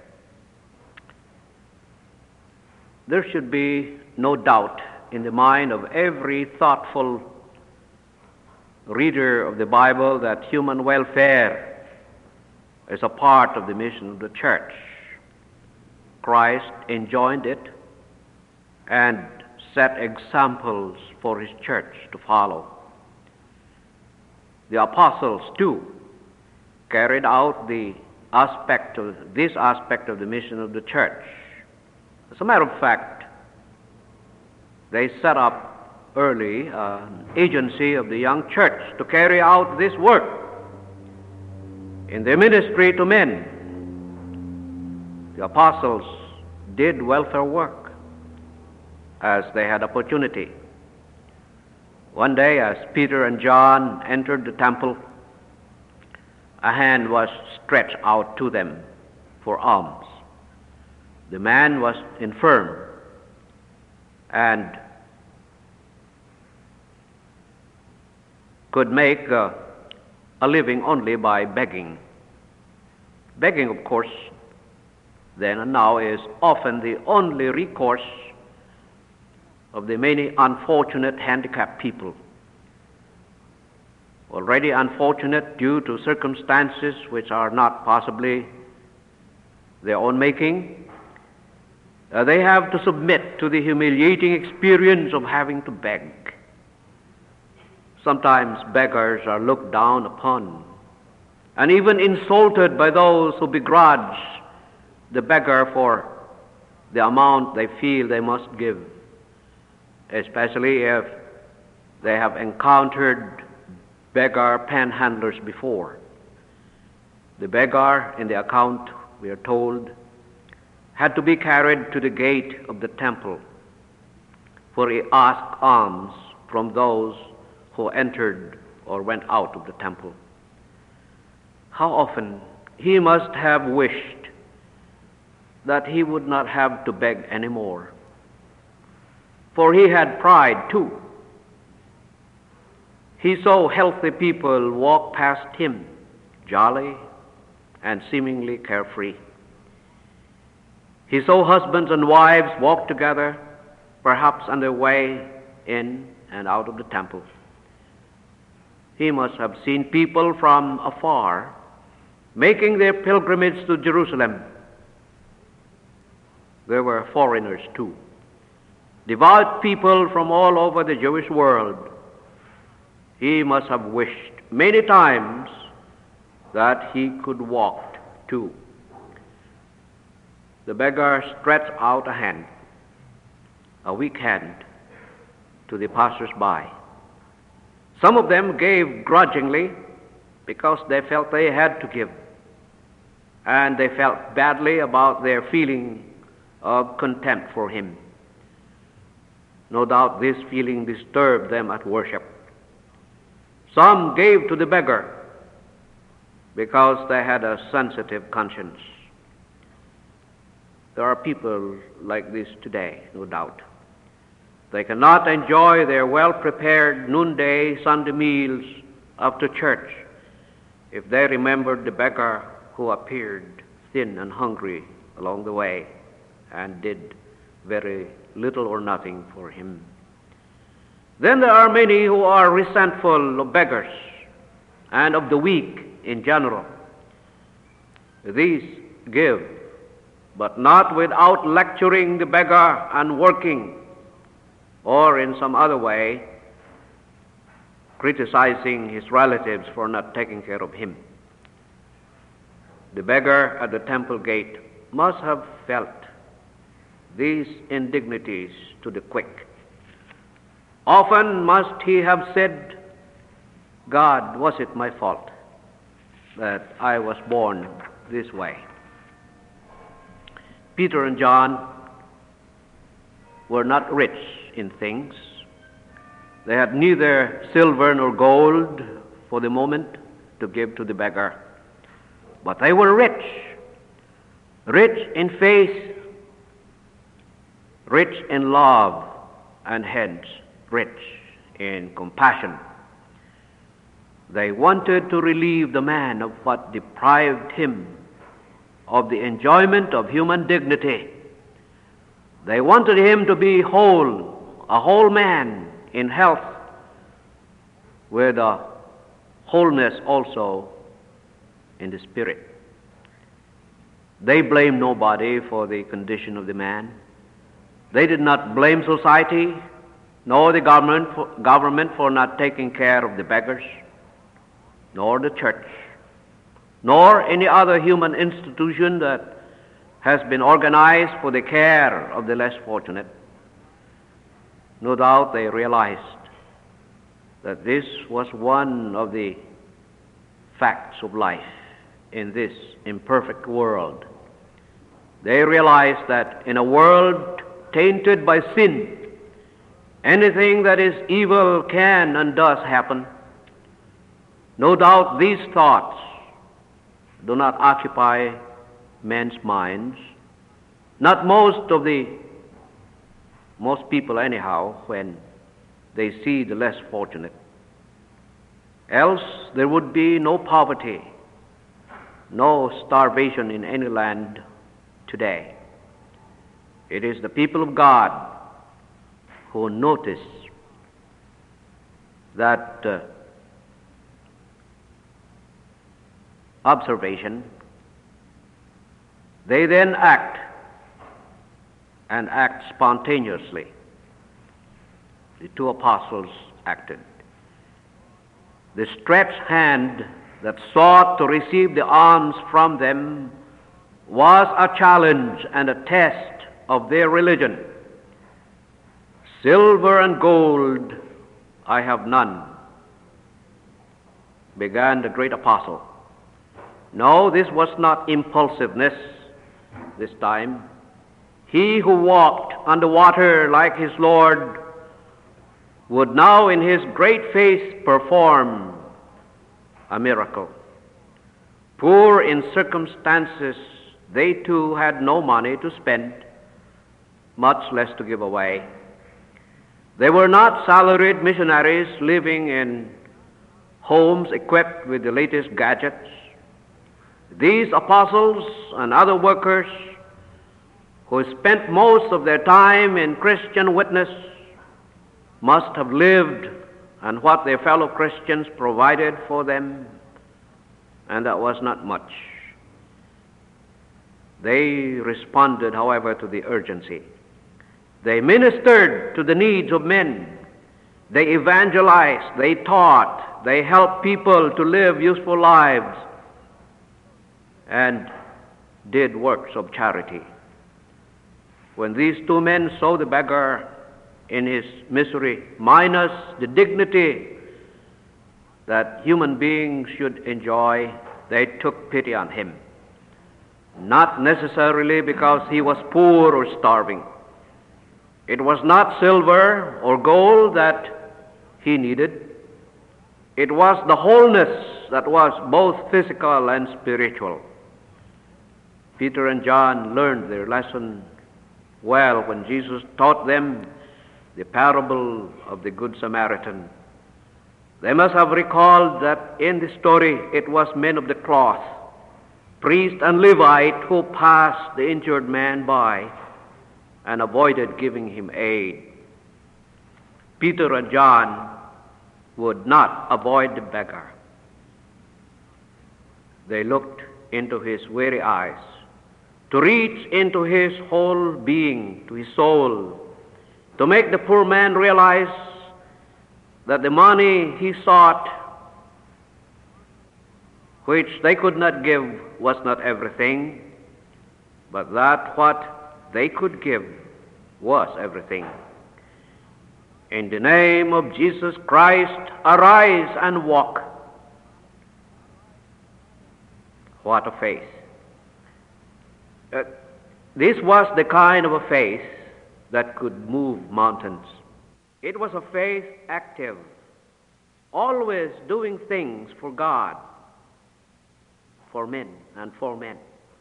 There should be no doubt in the mind of every thoughtful reader of the Bible that human welfare is a part of the mission of the church. Christ enjoined it and set examples for his church to follow. The apostles, too, carried out this aspect of the mission of the church. As a matter of fact, they set up early an agency of the young church to carry out this work in their ministry to men. The apostles did welfare work as they had opportunity. One day, as Peter and John entered the temple, a hand was stretched out to them for alms. The man was infirm and could make a living only by begging. Begging, of course, then and now is often the only recourse of the many unfortunate handicapped people, already unfortunate due to circumstances which are not possibly their own making, they have to submit to the humiliating experience of having to beg. Sometimes beggars are looked down upon and even insulted by those who begrudge the beggar for the amount they feel they must give, especially if they have encountered beggar panhandlers before. The beggar in the account, we are told, had to be carried to the gate of the temple, for he asked alms from those who entered or went out of the temple. How often he must have wished that he would not have to beg anymore, for he had pride too. He saw healthy people walk past him, jolly and seemingly carefree. He saw husbands and wives walk together, perhaps on their way in and out of the temple. He must have seen people from afar making their pilgrimage to Jerusalem. There were foreigners too, devout people from all over the Jewish world. He must have wished many times that he could walk too. The beggar stretched out a hand, a weak hand, to the passers-by. Some of them gave grudgingly because they felt they had to give, and they felt badly about their feeling of contempt for him. No doubt this feeling disturbed them at worship. Some gave to the beggar because they had a sensitive conscience. There are people like this today, no doubt. They cannot enjoy their well-prepared noonday Sunday meals after church if they remembered the beggar who appeared thin and hungry along the way and did very little or nothing for him. Then there are many who are resentful of beggars and of the weak in general. These give, but not without lecturing the beggar and working, or in some other way criticizing his relatives for not taking care of him. The beggar at the temple gate must have felt these indignities to the quick. Often must he have said, "God, was it my fault that I was born this way?" Peter and John were not rich in things. They had neither silver nor gold for the moment to give to the beggar. But they were rich in faith, rich in love, and hence rich in compassion. They wanted to relieve the man of what deprived him of the enjoyment of human dignity. They wanted him to be whole, a whole man in health, with a wholeness also in the spirit. They blamed nobody for the condition of the man. They did not blame society, nor the government for not taking care of the beggars, nor the church, nor any other human institution that has been organized for the care of the less fortunate. No doubt they realized that this was one of the facts of life in this imperfect world. They realized that in a world tainted by sin, anything that is evil can and does happen. No doubt these thoughts do not occupy men's minds, not most people anyhow, when they see the less fortunate. Else there would be no poverty, no starvation in any land today. It is the people of God who notice that observation. They then act, and act spontaneously. The two apostles acted. The stretched hand that sought to receive the alms from them was a challenge and a test of their religion. "Silver and gold I have none," began the great apostle. No, this was not impulsiveness this time. He who walked on the water like his Lord would now in his great faith perform a miracle. Poor in circumstances, they too had no money to spend, much less to give away. They were not salaried missionaries living in homes equipped with the latest gadgets. These apostles and other workers who spent most of their time in Christian witness must have lived on what their fellow Christians provided for them, and that was not much. They responded, however, to the urgency. They ministered to the needs of men. They evangelized, they taught, they helped people to live useful lives, and did works of charity. When these two men saw the beggar in his misery, minus the dignity that human beings should enjoy, they took pity on him. Not necessarily because he was poor or starving. It was not silver or gold that he needed. It was the wholeness that was both physical and spiritual. Peter and John learned their lesson well when Jesus taught them the parable of the Good Samaritan. They must have recalled that in the story it was men of the cloth, priest and Levite, who passed the injured man by and avoided giving him aid. Peter and John would not avoid the beggar. They looked into his weary eyes, to reach into his whole being, to his soul, to make the poor man realize that the money he sought, which they could not give, was not everything, but that what they could give was everything. In the name of Jesus Christ, arise and walk. What a faith. This was the kind of a faith that could move mountains. It was a faith active, always doing things for God, for men and for men.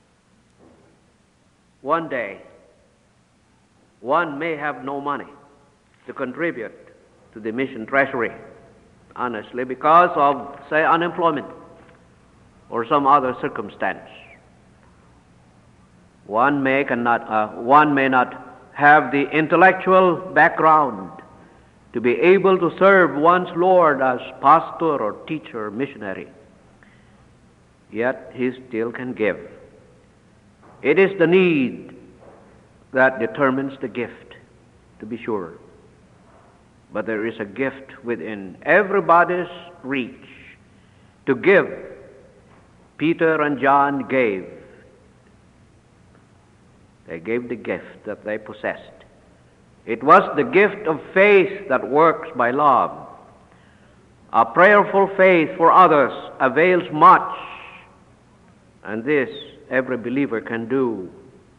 One day, one may have no money to contribute to the mission treasury, honestly, because of, say, unemployment or some other circumstance. One may not have the intellectual background to be able to serve one's Lord as pastor or teacher or missionary. Yet he still can give. It is the need that determines the gift, to be sure. But there is a gift within everybody's reach to give. Peter and John gave. They gave the gift that they possessed. It was the gift of faith that works by love. A prayerful faith for others avails much, and this every believer can do.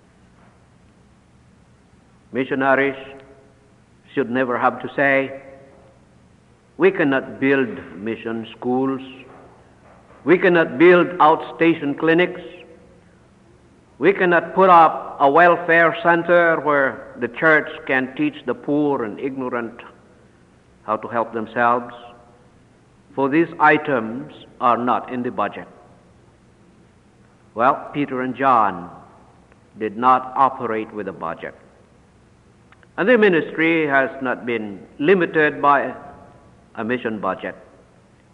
Missionaries should never have to say, we cannot build mission schools, we cannot build outstation clinics, we cannot put up a welfare center where the church can teach the poor and ignorant how to help themselves, for these items are not in the budget. Well, Peter and John did not operate with a budget. And their ministry has not been limited by a mission budget.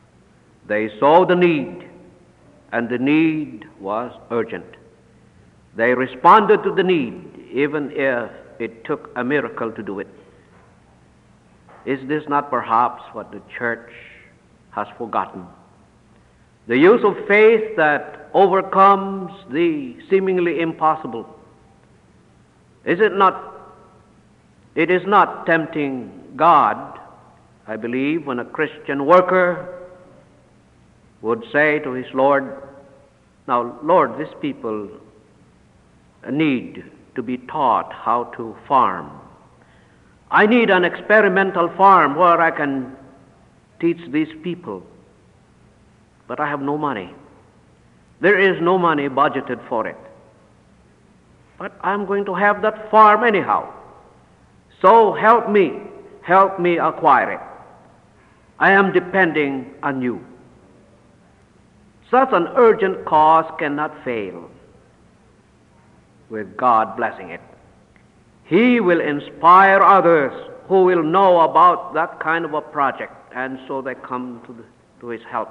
They saw the need, and the need was urgent. They responded to the need, even if it took a miracle to do it. Is this not perhaps what the church has forgotten? The use of faith that overcomes the seemingly impossible. It is not tempting God, I believe, when a Christian worker would say to his Lord, "Now, Lord, these people need to be taught how to farm. I need an experimental farm where I can teach these people, but I have no money. There is no money budgeted for it. But I'm going to have that farm anyhow. So help me acquire it. I am depending on you." Such an urgent cause cannot fail with God blessing it. He will inspire others who will know about that kind of a project, and so they come to his help.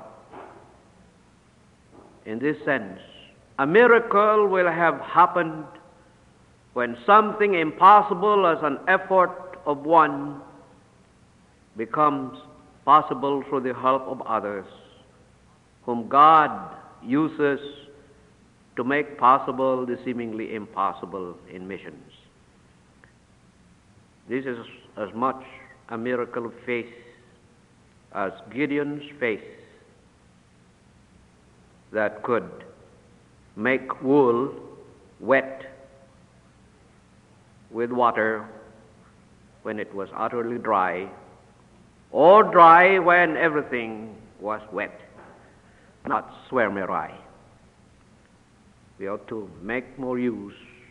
In this sense, a miracle will have happened when something impossible as an effort of one becomes possible through the help of others, whom God uses to make possible the seemingly impossible in missions. This is as much a miracle of faith as Gideon's faith that could make wool wet with water when it was utterly dry, or dry when everything was wet, not swermerai. We ought to make more use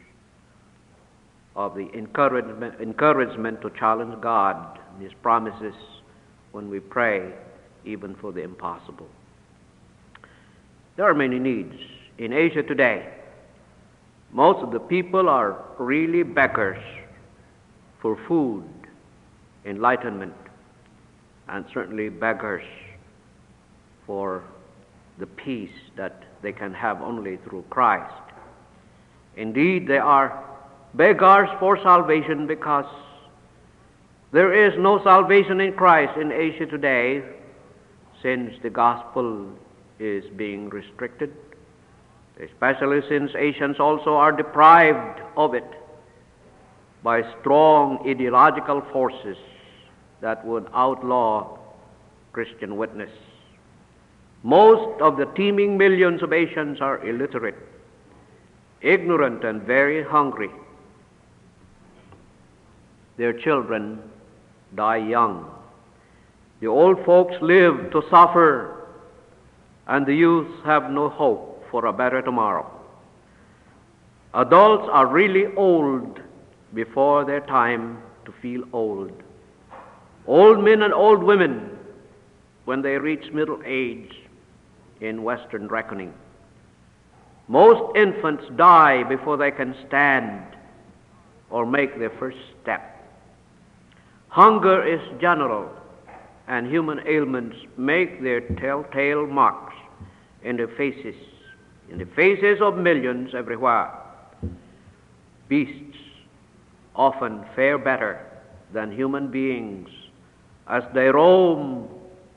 of the encouragement to challenge God and His promises when we pray, even for the impossible. There are many needs in Asia today. Most of the people are really beggars for food, enlightenment, and certainly beggars for the peace that they can have only through Christ. Indeed, they are beggars for salvation, because there is no salvation in Christ in Asia today, since the gospel is being restricted, especially since Asians also are deprived of it by strong ideological forces that would outlaw Christian witness. Most of the teeming millions of Asians are illiterate, ignorant, and very hungry. Their children die young. The old folks live to suffer, and the youth have no hope for a better tomorrow. Adults are really old before their time to feel old. Old men and old women when they reach middle age in Western reckoning. Most infants die before they can stand or make their first step. Hunger is general, and human ailments make their telltale marks in the faces of millions everywhere. Beasts often fare better than human beings as they roam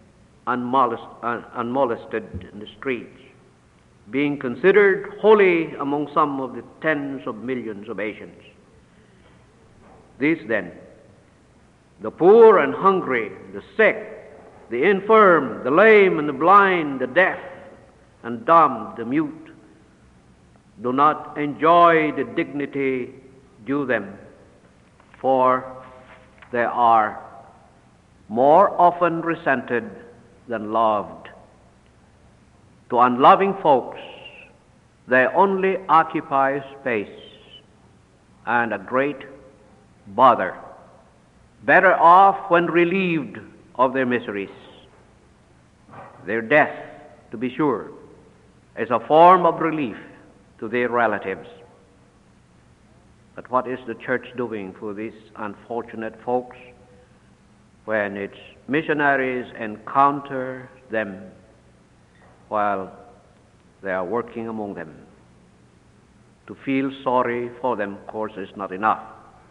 unmolested in the streets, being considered holy among some of the tens of millions of Asians. These then, the poor and hungry, the sick, the infirm, the lame and the blind, the deaf and dumb, the mute, do not enjoy the dignity due them, for they are more often resented than loved. To unloving folks, they only occupy space and a great bother, better off when relieved of their miseries. Their death, to be sure, is a form of relief to their relatives. But what is the church doing for these unfortunate folks when its missionaries encounter them while they are working among them? To feel sorry for them, of course, is not enough.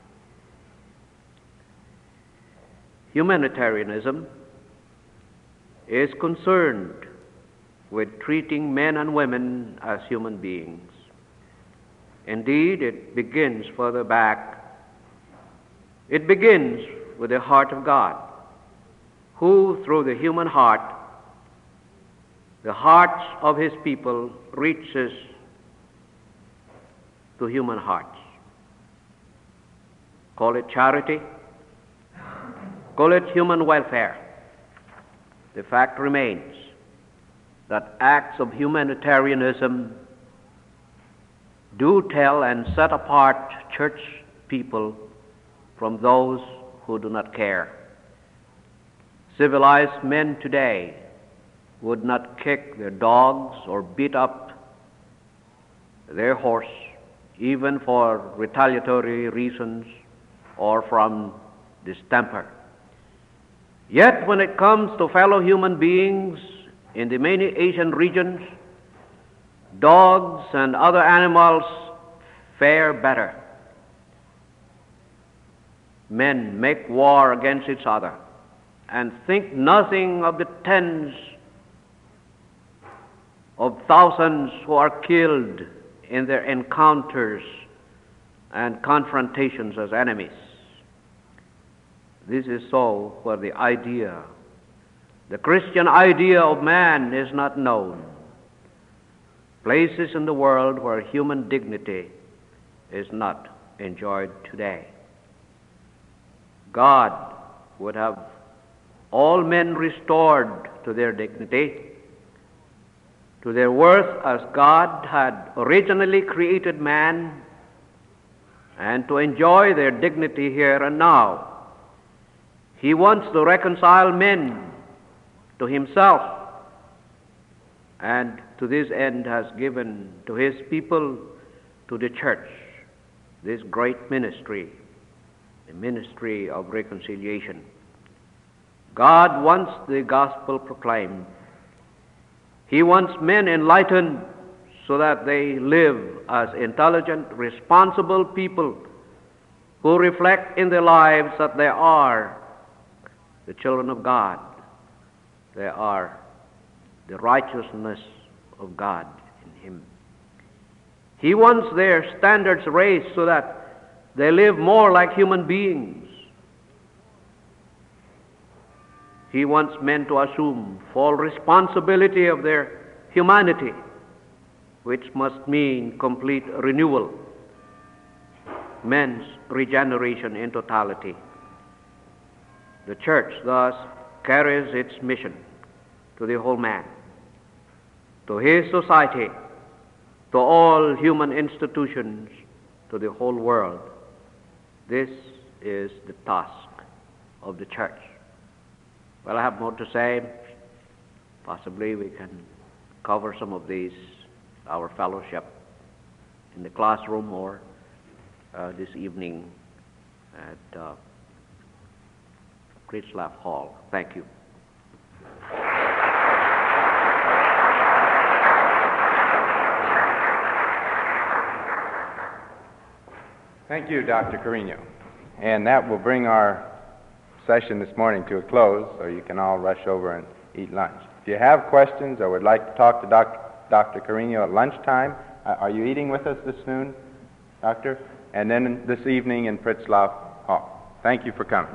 Humanitarianism is concerned with treating men and women as human beings. Indeed, it begins further back. It begins with the heart of God, who through the human heart, the hearts of his people, reaches to human hearts. Call it charity, call it human welfare. The fact remains that acts of humanitarianism do tell and set apart church people from those who do not care. Civilized men today would not kick their dogs or beat up their horse, even for retaliatory reasons or from distemper. Yet when it comes to fellow human beings in the many Asian regions, dogs and other animals fare better. Men make war against each other and think nothing of the tens of thousands who are killed in their encounters and confrontations as enemies. This is so where the Christian idea of man is not known. Places in the world where human dignity is not enjoyed today. God would have all men restored to their dignity, to their worth as God had originally created man, and to enjoy their dignity here and now. He wants to reconcile men to himself, and to this end has given to his people, to the church, this great ministry, the ministry of reconciliation. God wants the gospel proclaimed. He wants men enlightened so that they live as intelligent, responsible people who reflect in their lives that they are the children of God. They are the righteousness of God in Him. He wants their standards raised so that they live more like human beings. He wants men to assume full responsibility of their humanity, which must mean complete renewal, men's regeneration in totality. The church thus carries its mission to the whole man, to his society, to all human institutions, to the whole world. This is the task of the church. Well, I have more to say. Possibly we can cover some of these, our fellowship, in the classroom or this evening at Critchley Hall. Thank you. Thank you, Dr. Carino. And that will bring our session this morning to a close, so you can all rush over and eat lunch. If you have questions or would like to talk to Dr. Carino at lunchtime, are you eating with us this noon, Doctor? And then this evening in Pritzlaff Hall. Thank you for coming.